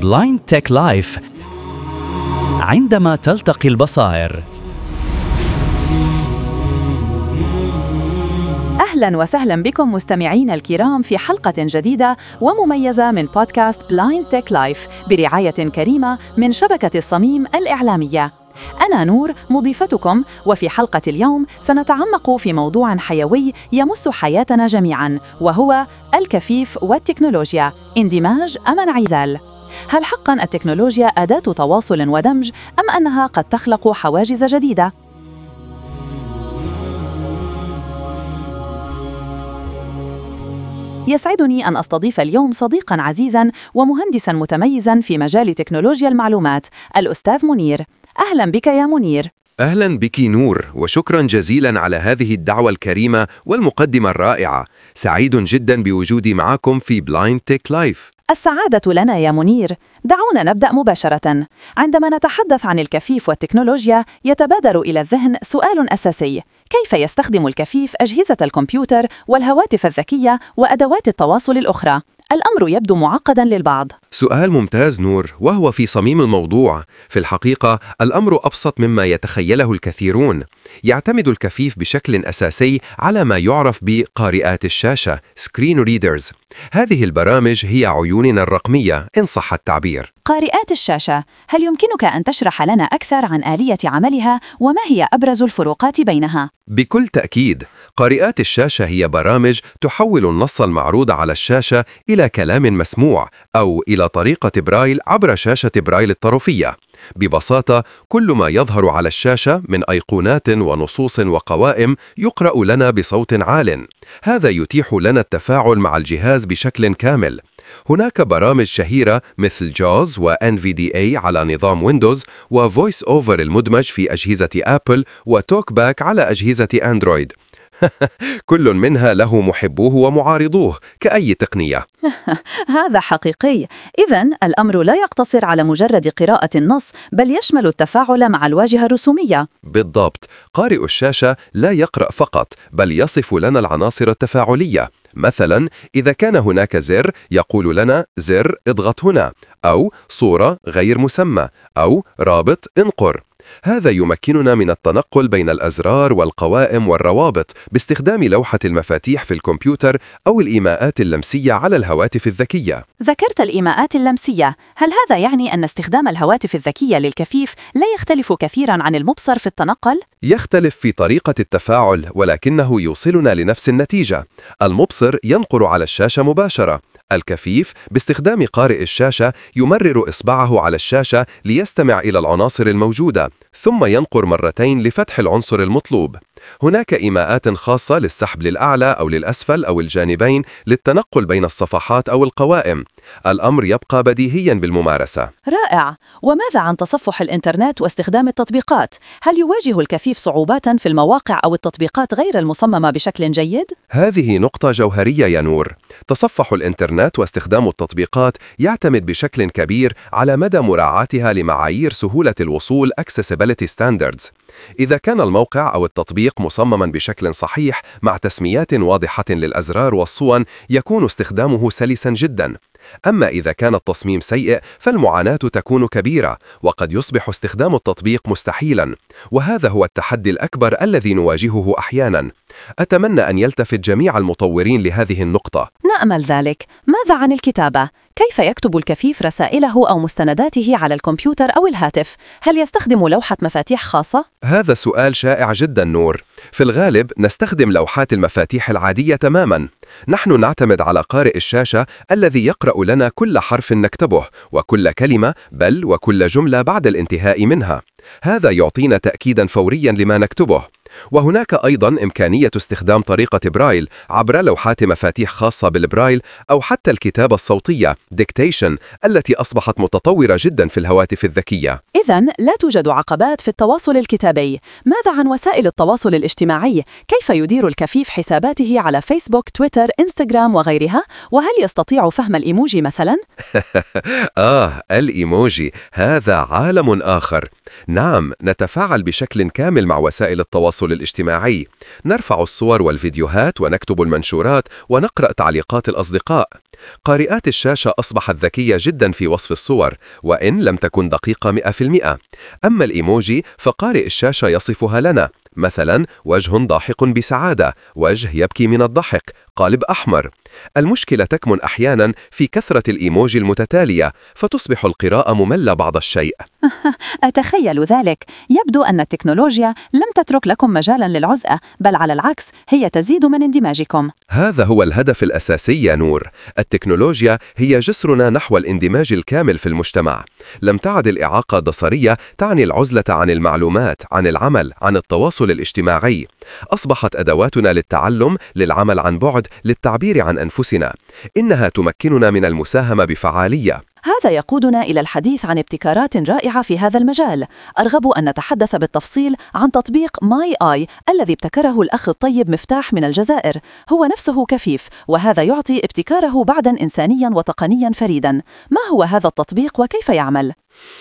بلايند تك لايف، عندما تلتقي البصائر. أهلاً وسهلاً بكم مستمعين الكرام في حلقة جديدة ومميزة من بودكاست بلايند تك لايف برعاية كريمة من شبكة الصميم الإعلامية. أنا نور مضيفتكم، وفي حلقة اليوم سنتعمق في موضوع حيوي يمس حياتنا جميعاً، وهو الكفيف والتكنولوجيا، اندماج أم انعزال؟ هل حقاً التكنولوجيا أداة تواصل ودمج أم أنها قد تخلق حواجز جديدة؟ يسعدني أن أستضيف اليوم صديقاً عزيزاً ومهندساً متميزاً في مجال تكنولوجيا المعلومات، الأستاذ منير. أهلاً بك يا منير. أهلاً بك نور، وشكراً جزيلاً على هذه الدعوة الكريمة والمقدمة الرائعة. سعيد جداً بوجودي معكم في بلايند تك لايف. السعادة لنا يا منير. دعونا نبدأ مباشرة. عندما نتحدث عن الكفيف والتكنولوجيا يتبادر إلى الذهن سؤال أساسي: كيف يستخدم الكفيف أجهزة الكمبيوتر والهواتف الذكية وأدوات التواصل الأخرى؟ الأمر يبدو معقداً للبعض. سؤال ممتاز نور، وهو في صميم الموضوع. في الحقيقة الأمر أبسط مما يتخيله الكثيرون. يعتمد الكفيف بشكل أساسي على ما يعرف بقارئات الشاشة screen readers. هذه البرامج هي عيوننا الرقمية إن صح التعبير. قارئات الشاشة، هل يمكنك أن تشرح لنا أكثر عن آلية عملها وما هي أبرز الفروقات بينها؟ بكل تأكيد، قارئات الشاشة هي برامج تحول النص المعروض على الشاشة إلى كلام مسموع أو إلى طريقة برايل عبر شاشة برايل الطرفية. ببساطة، كل ما يظهر على الشاشة من أيقونات ونصوص وقوائم يقرأ لنا بصوت عال. هذا يتيح لنا التفاعل مع الجهاز بشكل كامل. هناك برامج شهيرة مثل جوز و NVDA على نظام ويندوز، وفويس أوفر المدمج في أجهزة آبل، وتوك باك على أجهزة أندرويد. كل منها له محبوه ومعارضوه كأي تقنية. هذا حقيقي. إذن الأمر لا يقتصر على مجرد قراءة النص، بل يشمل التفاعل مع الواجهة الرسومية. بالضبط، قارئ الشاشة لا يقرأ فقط، بل يصف لنا العناصر التفاعلية. مثلا، إذا كان هناك زر يقول لنا زر اضغط هنا، أو صورة غير مسمى، أو رابط انقر. هذا يمكننا من التنقل بين الأزرار والقوائم والروابط باستخدام لوحة المفاتيح في الكمبيوتر أو الإيماءات اللمسية على الهواتف الذكية. ذكرت الإيماءات اللمسية، هل هذا يعني أن استخدام الهواتف الذكية للكفيف لا يختلف كثيراً عن المبصر في التنقل؟ يختلف في طريقة التفاعل، ولكنه يوصلنا لنفس النتيجة. المبصر ينقر على الشاشة مباشرة. الكفيف باستخدام قارئ الشاشة يمرر إصبعه على الشاشة ليستمع إلى العناصر الموجودة، ثم ينقر مرتين لفتح العنصر المطلوب. هناك إيماءات خاصة للسحب للأعلى أو للأسفل أو الجانبين للتنقل بين الصفحات أو القوائم. الأمر يبقى بديهياً بالممارسة. رائع. وماذا عن تصفح الإنترنت واستخدام التطبيقات؟ هل يواجه الكفيف صعوبات في المواقع أو التطبيقات غير المصممة بشكل جيد؟ هذه نقطة جوهرية يا نور. تصفح الإنترنت واستخدام التطبيقات يعتمد بشكل كبير على مدى مراعاتها لمعايير سهولة الوصول Accessibility Standards. إذا كان الموقع أو التطبيق مصمماً بشكل صحيح مع تسميات واضحة للأزرار والصون، يكون استخدامه سلساً جداً. أما إذا كان التصميم سيء فالمعاناة تكون كبيرة، وقد يصبح استخدام التطبيق مستحيلاً. وهذا هو التحدي الأكبر الذي نواجهه أحياناً. أتمنى أن يلتفت جميع المطورين لهذه النقطة. نأمل ذلك. ماذا عن الكتابة؟ كيف يكتب الكفيف رسائله أو مستنداته على الكمبيوتر أو الهاتف؟ هل يستخدم لوحة مفاتيح خاصة؟ هذا سؤال شائع جدا نور. في الغالب نستخدم لوحات المفاتيح العادية تماما. نحن نعتمد على قارئ الشاشة الذي يقرأ لنا كل حرف نكتبه وكل كلمة، بل وكل جملة بعد الانتهاء منها. هذا يعطينا تأكيدا فوريا لما نكتبه. وهناك أيضا إمكانية استخدام طريقة برايل عبر لوحات مفاتيح خاصة بالبرايل، أو حتى الكتابة الصوتية ديكتيشن التي أصبحت متطورة جدا في الهواتف الذكية. إذن لا توجد عقبات في التواصل الكتابي. ماذا عن وسائل التواصل الاجتماعي؟ كيف يدير الكفيف حساباته على فيسبوك، تويتر، إنستغرام وغيرها؟ وهل يستطيع فهم الإيموجي مثلا؟ الإيموجي هذا عالم آخر. نعم، نتفاعل بشكل كامل مع وسائل التواصل التواصل الاجتماعي. نرفع الصور والفيديوهات ونكتب المنشورات ونقرأ تعليقات الأصدقاء. قارئات الشاشة أصبحت ذكية جدا في وصف الصور، وإن لم تكن دقيقة 100%. أما الإيموجي فقارئ الشاشة يصفها لنا، مثلا وجه ضاحك بسعادة، وجه يبكي من الضحك، قالب أحمر. المشكلة تكمن أحيانا في كثرة الإيموجي المتتالية، فتصبح القراءة مملة بعض الشيء. أتخيل ذلك. يبدو أن التكنولوجيا لم تترك لكم مجالا للعزأة، بل على العكس هي تزيد من اندماجكم. هذا هو الهدف الأساسي يا نور. التكنولوجيا هي جسرنا نحو الاندماج الكامل في المجتمع. لم تعد الإعاقة البصرية تعني العزلة عن المعلومات، عن العمل، عن التواصل الاجتماعي. أصبحت أدواتنا للتعلم، للعمل عن بعد، للتعبير عن أنفسنا. إنها تمكننا من المساهمة بفعالية. هذا يقودنا إلى الحديث عن ابتكارات رائعة في هذا المجال. أرغب أن نتحدث بالتفصيل عن تطبيق ماي آي الذي ابتكره الأخ الطيب مفتاح من الجزائر. هو نفسه كفيف، وهذا يعطي ابتكاره بعداً إنسانياً وتقنياً فريداً. ما هو هذا التطبيق وكيف يعمل؟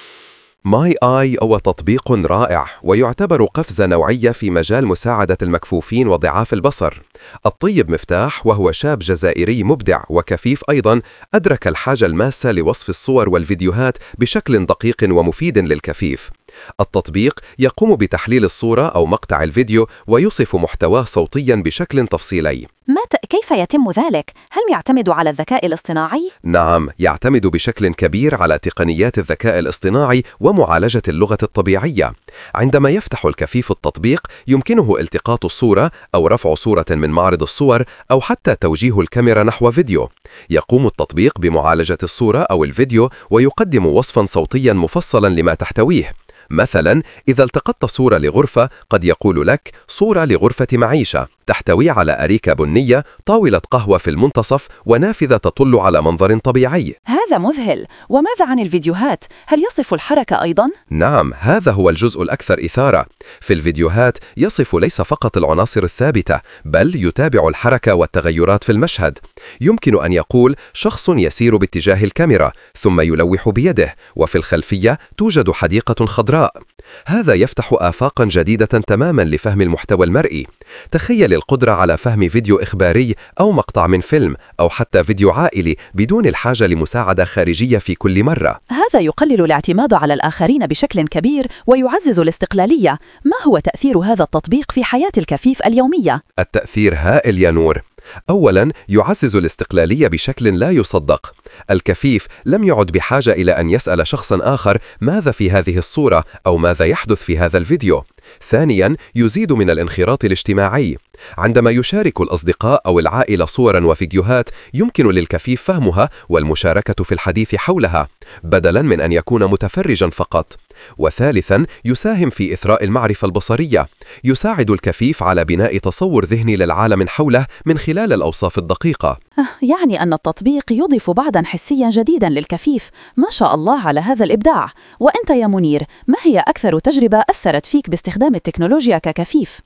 ماي آي هو تطبيق رائع ويعتبر قفزة نوعية في مجال مساعدة المكفوفين وضعاف البصر. الطيب مفتاح، وهو شاب جزائري مبدع وكفيف أيضا، أدرك الحاجة الماسة لوصف الصور والفيديوهات بشكل دقيق ومفيد للكفيف. التطبيق يقوم بتحليل الصورة أو مقطع الفيديو ويوصف محتواه صوتيا بشكل تفصيلي. كيف يتم ذلك؟ هل يعتمد على الذكاء الاصطناعي؟ نعم، يعتمد بشكل كبير على تقنيات الذكاء الاصطناعي ومعالجة اللغة الطبيعية. عندما يفتح الكفيف التطبيق يمكنه التقاط الصورة أو رفع صورة من معرض الصور أو حتى توجيه الكاميرا نحو فيديو. يقوم التطبيق بمعالجة الصورة أو الفيديو ويقدم وصفا صوتيا مفصلا لما تحتويه. مثلا إذا التقطت صورة لغرفة قد يقول لك صورة لغرفة معيشة تحتوي على أريكة بنية، طاولة قهوة في المنتصف، ونافذة تطل على منظر طبيعي. هذا مذهل. وماذا عن الفيديوهات؟ هل يصف الحركة أيضاً؟ نعم، هذا هو الجزء الأكثر إثارة. في الفيديوهات يصف ليس فقط العناصر الثابتة، بل يتابع الحركة والتغيرات في المشهد. يمكن أن يقول شخص يسير باتجاه الكاميرا ثم يلوح بيده، وفي الخلفية توجد حديقة خضراء. هذا يفتح آفاقا جديدة تماما لفهم المحتوى المرئي. تخيل القدرة على فهم فيديو إخباري أو مقطع من فيلم أو حتى فيديو عائلي بدون الحاجة لمساعدة خارجية في كل مرة. هذا يقلل الاعتماد على الآخرين بشكل كبير ويعزز الاستقلالية. ما هو تأثير هذا التطبيق في حياة الكفيف اليومية؟ التأثير هائل يا نور. أولاً، يعزز الاستقلالية بشكل لا يصدق. الكفيف لم يعد بحاجة إلى أن يسأل شخصاً آخر ماذا في هذه الصورة أو ماذا يحدث في هذا الفيديو. ثانياً، يزيد من الانخراط الاجتماعي. عندما يشارك الأصدقاء أو العائلة صوراً وفيديوهات يمكن للكفيف فهمها والمشاركة في الحديث حولها، بدلاً من أن يكون متفرجاً فقط. وثالثاً، يساهم في إثراء المعرفة البصرية. يساعد الكفيف على بناء تصور ذهني للعالم حوله من خلال الأوصاف الدقيقة. يعني أن التطبيق يضيف بعداً حسياً جديداً للكفيف. ما شاء الله على هذا الإبداع. وأنت يا منير، ما هي أكثر تجربة أثرت فيك باستخدام التكنولوجيا ككفيف؟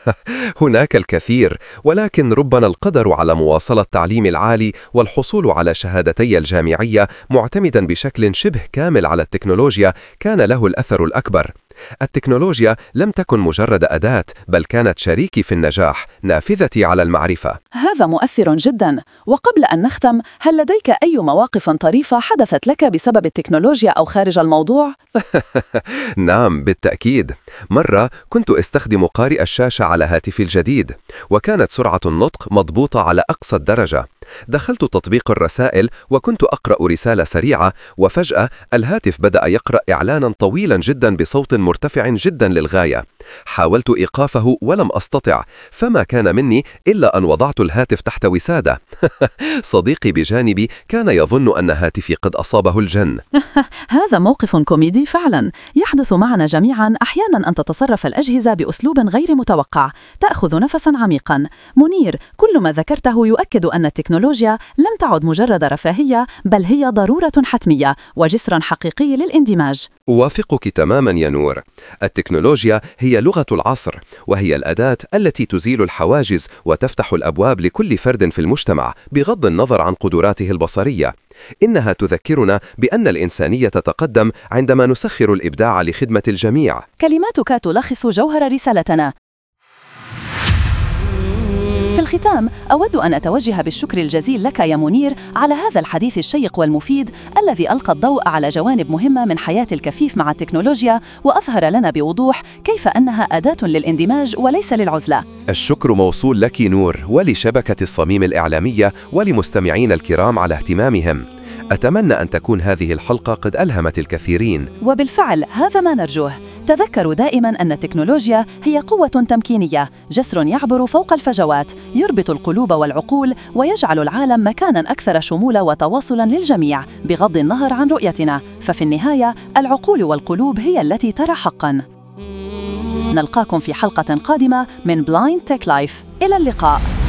هناك الكثير، ولكن ربنا القدر على مواصلة التعليم العالي والحصول على شهادتي الجامعية معتمدا بشكل شبه كامل على التكنولوجيا كان له الأثر الأكبر. التكنولوجيا لم تكن مجرد أداة، بل كانت شريكي في النجاح، نافذتي على المعرفة. هذا مؤثر جدا. وقبل أن نختم، هل لديك أي مواقف طريفة حدثت لك بسبب التكنولوجيا أو خارج الموضوع؟ نعم بالتأكيد. مرة كنت أستخدم قارئ الشاشة على هاتفي الجديد، وكانت سرعة النطق مضبوطة على أقصى الدرجة. دخلت تطبيق الرسائل وكنت أقرأ رسالة سريعة، وفجأة الهاتف بدأ يقرأ إعلانا طويلا جدا بصوت مرتفع جدا للغاية. حاولت إيقافه ولم أستطع، فما كان مني إلا أن وضعت الهاتف تحت وسادة. صديقي بجانبي كان يظن أن هاتفي قد أصابه الجن. هذا موقف كوميدي فعلا. يحدث معنا جميعا أحيانا أن تتصرف الأجهزة بأسلوب غير متوقع. تأخذ نفسا عميقا. منير، كل ما ذكرته يؤكد أن التكنولوجيا لم تعد مجرد رفاهية، بل هي ضرورة حتمية وجسر حقيقي للاندماج. أوافقك تماما يا نور. التكنولوجيا هي لغة العصر، وهي الأداة التي تزيل الحواجز وتفتح الأبواب لكل فرد في المجتمع بغض النظر عن قدراته البصرية. إنها تذكرنا بأن الإنسانية تتقدم عندما نسخر الإبداع لخدمة الجميع. كلماتك تلخص جوهر رسالتنا. الختام، أود أن أتوجه بالشكر الجزيل لك يا منير على هذا الحديث الشيق والمفيد الذي ألقى الضوء على جوانب مهمة من حياة الكفيف مع التكنولوجيا، وأظهر لنا بوضوح كيف أنها أداة للاندماج وليس للعزلة. الشكر موصول لك نور، ولشبكة الصميم الإعلامية، ولمستمعين الكرام على اهتمامهم. أتمنى أن تكون هذه الحلقة قد ألهمت الكثيرين. وبالفعل هذا ما نرجوه. تذكروا دائما أن التكنولوجيا هي قوة تمكينية، جسر يعبر فوق الفجوات، يربط القلوب والعقول، ويجعل العالم مكانا أكثر شمولة وتواصلا للجميع بغض النظر عن رؤيتنا. ففي النهاية العقول والقلوب هي التي ترى حقا. نلقاكم في حلقة قادمة من بلايند تك لايف. إلى اللقاء.